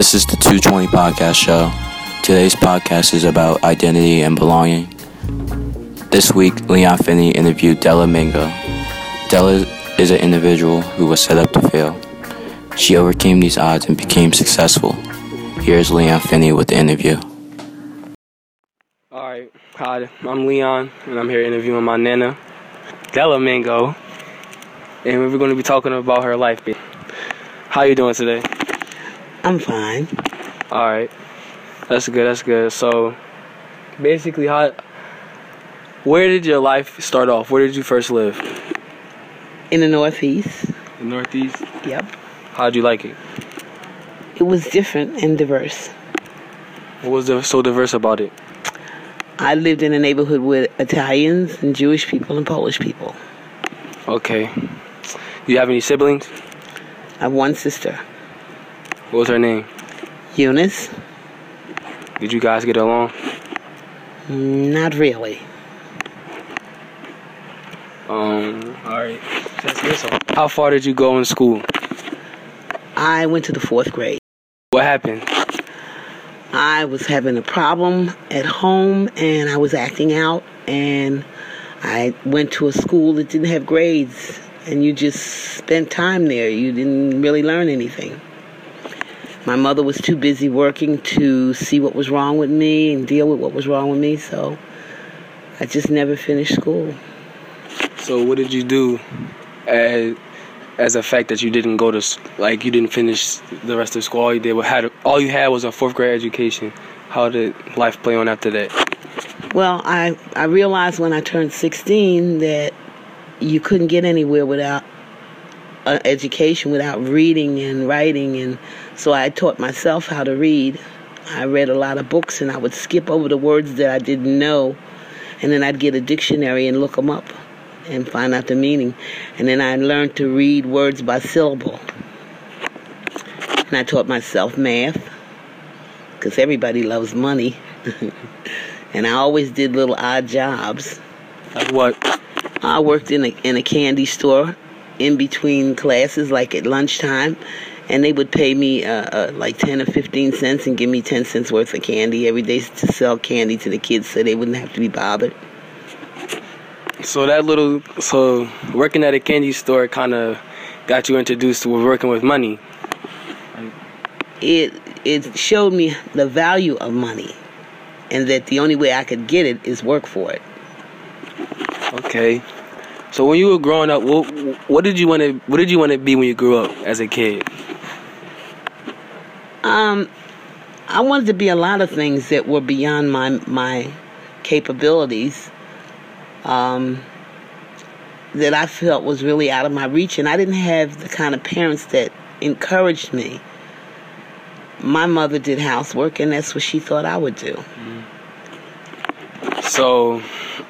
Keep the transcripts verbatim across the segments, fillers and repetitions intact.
This is the two twenty Podcast Show. Today's podcast is about identity and belonging. This week, Leon Finney interviewed Della Mingo. Della is an individual who was set up to fail. She overcame these odds and became successful. Here's Leon Finney with the interview. Alright, hi, I'm Leon, and I'm here interviewing my nana, Della Mingo, and we're going to be talking about her life. How you doing today? I'm fine. Alright, that's good, that's good. So, basically, how, where did your life start off? Where did you first live? In the Northeast. The Northeast? Yep. How'd you like it? It was different and diverse. What was there so diverse about it? I lived in a neighborhood with Italians and Jewish people and Polish people. Okay. Do you have any siblings? I have one sister, What was her name? Eunice. Did you guys get along? Not really. Um, alright. How far did you go in school? I went to the fourth grade. What happened? I was having a problem at home and I was acting out, and I went to a school that didn't have grades, and you just spent time there. You didn't really learn anything. My mother was too busy working to see what was wrong with me and deal with what was wrong with me, so I just never finished school. So what did you do as, as a fact that you didn't go to, s- like you didn't finish the rest of school? All you did was had, all you had was a fourth grade education. How did life play on after that? Well, I, I realized when I turned sixteen that you couldn't get anywhere without an education, without reading and writing, and so I taught myself how to read. I read a lot of books, and I would skip over the words that I didn't know, and then I'd get a dictionary and look them up and find out the meaning. And then I learned to read words by syllable. And I taught myself math, because everybody loves money. And I always did little odd jobs. Like what? I worked in a in a candy store in between classes, like at lunchtime, and they would pay me uh, uh, like ten or fifteen cents and give me ten cents worth of candy every day to sell candy to the kids so they wouldn't have to be bothered. So that little, so working at a candy store kind of got you introduced to working with money. It it showed me the value of money, and that the only way I could get it is work for it. Okay. So when you were growing up, what, what did you want to what did you want to be when you grew up as a kid? Um, I wanted to be a lot of things that were beyond my my capabilities. Um, that I felt was really out of my reach, and I didn't have the kind of parents that encouraged me. My mother did housework, and that's what she thought I would do. So,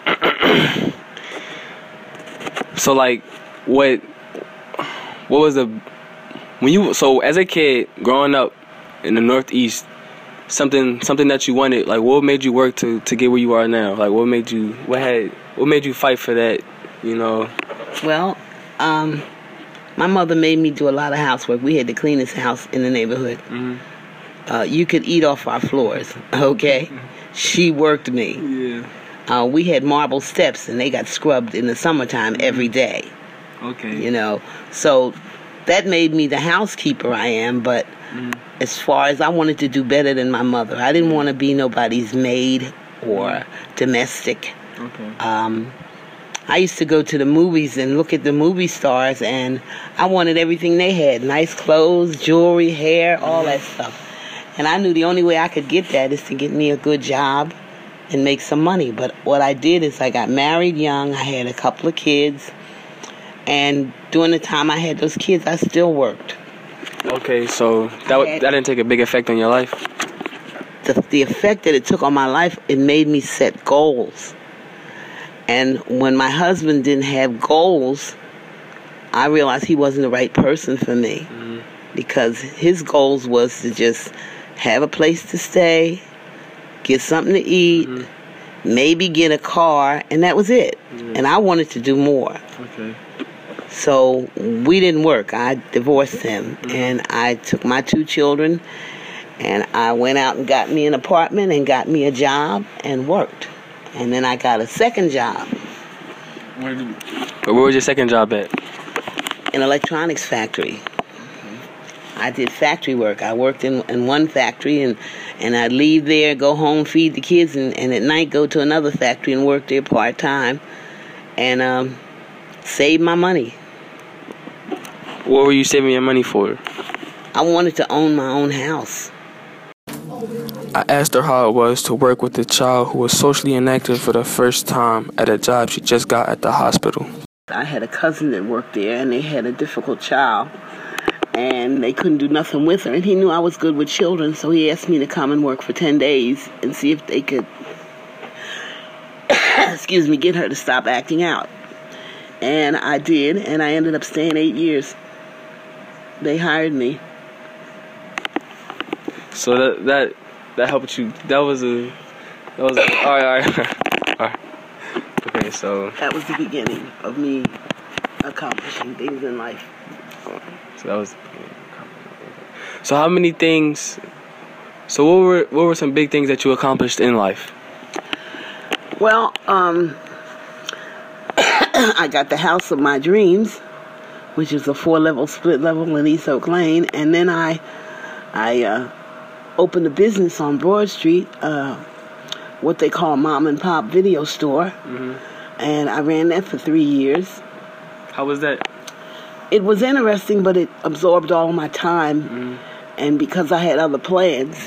so like, what, what was the, when you, so as a kid growing up in the Northeast, something, something that you wanted, like what made you work to, to get where you are now? Like what made you, what had, what made you fight for that, you know? Well, um, my mother made me do a lot of housework. We had the cleanest house in the neighborhood. Mm-hmm. Uh, you could eat off our floors, okay? She worked me. Yeah. Uh, we had marble steps, and they got scrubbed in the summertime every day. Okay. You know, so that made me the housekeeper I am, but Mm-hmm. as far as I wanted to do better than my mother, I didn't want to be nobody's maid or domestic. Okay. Um, I used to go to the movies and look at the movie stars, and I wanted everything they had, nice clothes, jewelry, hair, all that stuff. And I knew the only way I could get that is to get me a good job and make some money. But what I did is I got married young, I had a couple of kids, and during the time I had those kids, I still worked. Okay, so that w- that didn't take a big effect on your life? The, the effect that it took on my life, it made me set goals. And when my husband didn't have goals, I realized he wasn't the right person for me. Mm-hmm. Because his goals was to just have a place to stay, get something to eat, mm-hmm. maybe get a car, and that was it. Mm-hmm. And I wanted to do more. Okay. So we didn't work. I divorced him, mm-hmm. and I took my two children, And I went out and got me an apartment and got me a job and worked. And then I got a second job. Where, did, where was your second job at? An electronics factory. I did factory work. I worked in, in one factory, and, and I'd leave there, go home, feed the kids, and, and at night go to another factory and work there part-time and um, save my money. What were you saving your money for? I wanted to own my own house. I asked her how it was to work with a child who was socially inactive for the first time at a job she just got at the hospital. I had a cousin that worked there, and they had a difficult child, and they couldn't do nothing with her. And he knew I was good with children, so he asked me to come and work for ten days and see if they could, excuse me, get her to stop acting out. And I did, and I ended up staying eight years. They hired me. So that that that helped you. That was a that was a, all right, all right, all right. Okay, so that was the beginning of me accomplishing things in life. So that was. So how many things? So what were what were some big things that you accomplished in life? Well, um, I got the house of my dreams, which is a four-level split level in East Oak Lane, and then I, I uh, opened a business on Broad Street, uh, what they call mom and pop video store, mm-hmm. and I ran that for three years. How was that? It was interesting, but it absorbed all my time, mm-hmm. and because I had other plans,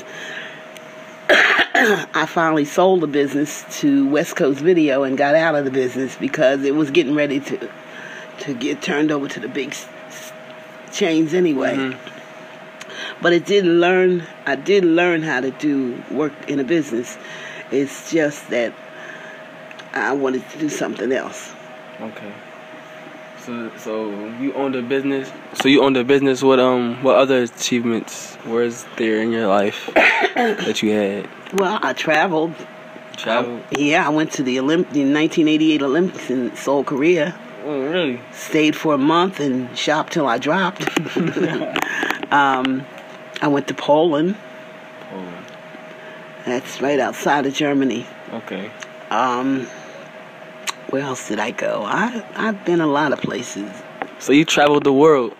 I finally sold the business to West Coast Video and got out of the business because it was getting ready to to get turned over to the big s- chains anyway. Mm-hmm. But it did learn. I did learn how to do work in a business. It's just that I wanted to do something else. Okay. So, so you owned a business. So you owned a business. What um, what other achievements was there in your life that you had? Well, I traveled. Traveled? I, yeah, I went to the Olymp- the nineteen eighty-eight Olympics in Seoul, Korea. Oh, really? Stayed for a month and shopped till I dropped. um, I went to Poland. Poland. That's right outside of Germany. Okay. Um, where else did I go? I I've been a lot of places. So you traveled the world.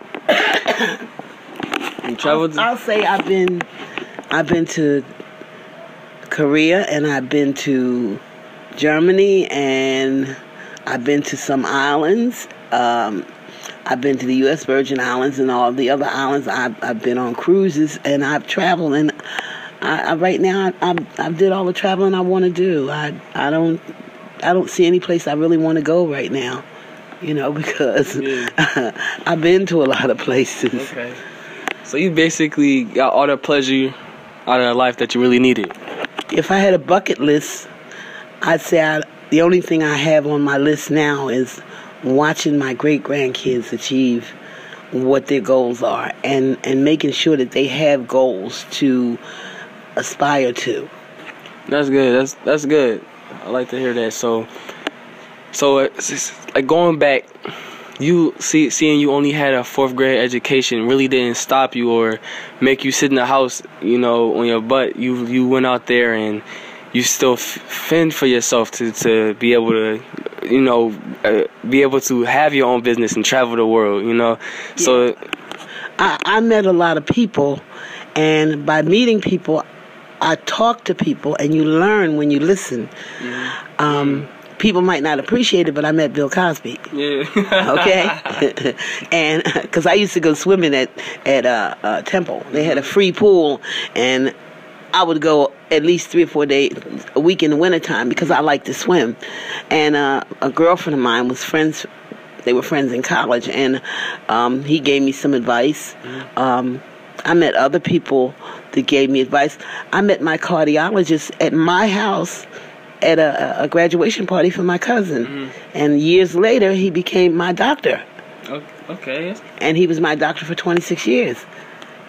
You traveled. I'll, I'll say I've been I've been to Korea, and I've been to Germany, and I've been to some islands. Um, I've been to the U S Virgin Islands and all the other islands. I've, I've been on cruises, and I've traveled. And I, I, right now, I, I, I did all the traveling I want to do. I I don't I don't see any place I really want to go right now. You know, because yeah. I've been to a lot of places. Okay. So you basically got all the pleasure out of life that you really needed. If I had a bucket list, I'd say I, the only thing I have on my list now is watching my great-grandkids achieve what their goals are, and, and making sure that they have goals to aspire to. That's good. That's that's good. I like to hear that. So, so it's, it's, like going back, you see, seeing you only had a fourth grade education really didn't stop you or make you sit in the house, you know, on your butt. You you went out there and you still f- fend for yourself to, to be able to, you know, uh, be able to have your own business and travel the world, you know. Yeah. So I, I met a lot of people, and by meeting people, I talk to people, and you learn when you listen. Mm-hmm. Um, people might not appreciate it, but I met Bill Cosby. Yeah. Okay? And because I used to go swimming at, at uh, uh, Temple. They had a free pool, and I would go at least three or four days a week in the wintertime because I like to swim. And uh, a girlfriend of mine was friends. They were friends in college, and um, he gave me some advice. Mm-hmm. Um, I met other people that gave me advice. I met my cardiologist at my house at a, a graduation party for my cousin. Mm-hmm. And years later, he became my doctor. Okay. And he was my doctor for twenty-six years.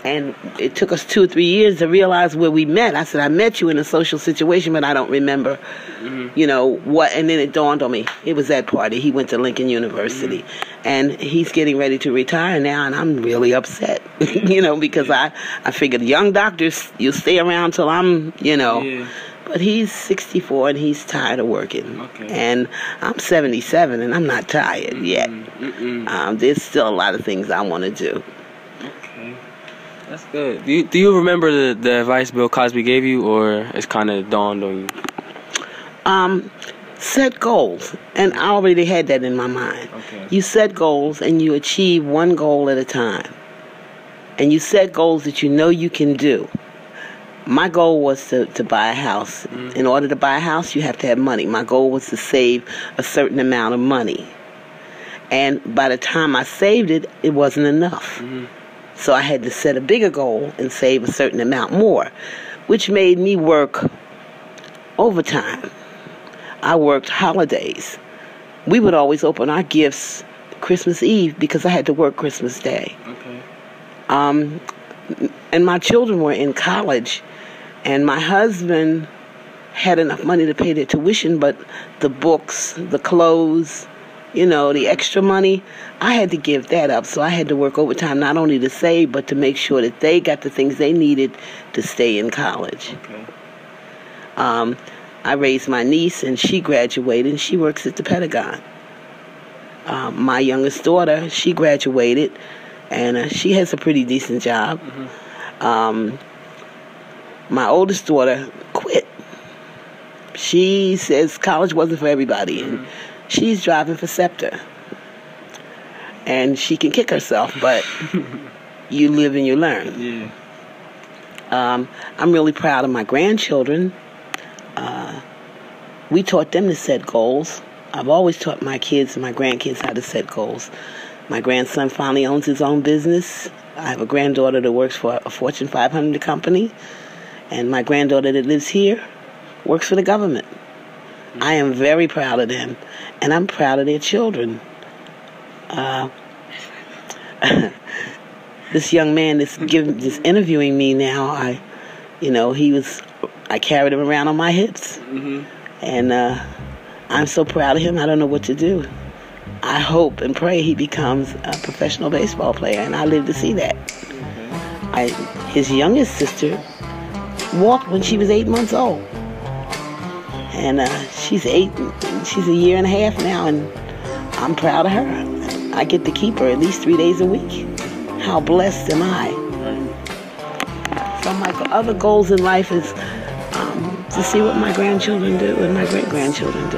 And it took us two or three years to realize where we met. I said, I met you in a social situation, but I don't remember, mm-hmm. you know, what. And then it dawned on me. It was that party. He went to Lincoln University. Mm-hmm. And he's getting ready to retire now, and I'm really upset, you know, because I, I figured young doctors, you stay around till I'm, you know. Yeah. But he's sixty-four, and he's tired of working. Okay. And I'm seventy-seven, and I'm not tired mm-mm, yet. Mm-mm. Um, there's still a lot of things I want to do. Okay. That's good. Do you, do you remember the, the advice Bill Cosby gave you, or it's kind of dawned on you? Um, set goals. And I already had that in my mind. Okay. You set goals, and you achieve one goal at a time. And you set goals that you know you can do. My goal was to, to buy a house. Mm-hmm. In order to buy a house, you have to have money. My goal was to save a certain amount of money. And by the time I saved it, it wasn't enough. Mm-hmm. So I had to set a bigger goal and save a certain amount more, which made me work overtime. I worked holidays. We would always open our gifts Christmas Eve because I had to work Christmas Day. Okay. Um, and my children were in college. And my husband had enough money to pay their tuition, but the books, the clothes, you know, the extra money, I had to give that up. So I had to work overtime not only to save, but to make sure that they got the things they needed to stay in college. Okay. Um, I raised my niece, and she graduated, and she works at the Pentagon. Um, my youngest daughter, she graduated, and uh, she has a pretty decent job. Mm-hmm. Um, My oldest daughter quit. She says college wasn't for everybody, and mm-hmm. she's driving for SEPTA. And she can kick herself, but you live and you learn. Yeah. Um, I'm really proud of my grandchildren. Uh, we taught them to set goals. I've always taught my kids and my grandkids how to set goals. My grandson finally owns his own business. I have a granddaughter that works for a Fortune five hundred company. And my granddaughter that lives here works for the government. Mm-hmm. I am very proud of them. And I'm proud of their children. Uh, this young man that's, giving, that's interviewing me now, I, you know, he was, I carried him around on my hips. Mm-hmm. And uh, I'm so proud of him, I don't know what to do. I hope and pray he becomes a professional baseball player, and I live to see that. Mm-hmm. I, his youngest sister walked when she was eight months old, and uh, she's eight. She's a year and a half now, and I'm proud of her. I get to keep her at least three days a week. How blessed am I? So my other goals in life is um, to see what my grandchildren do and my great grandchildren do.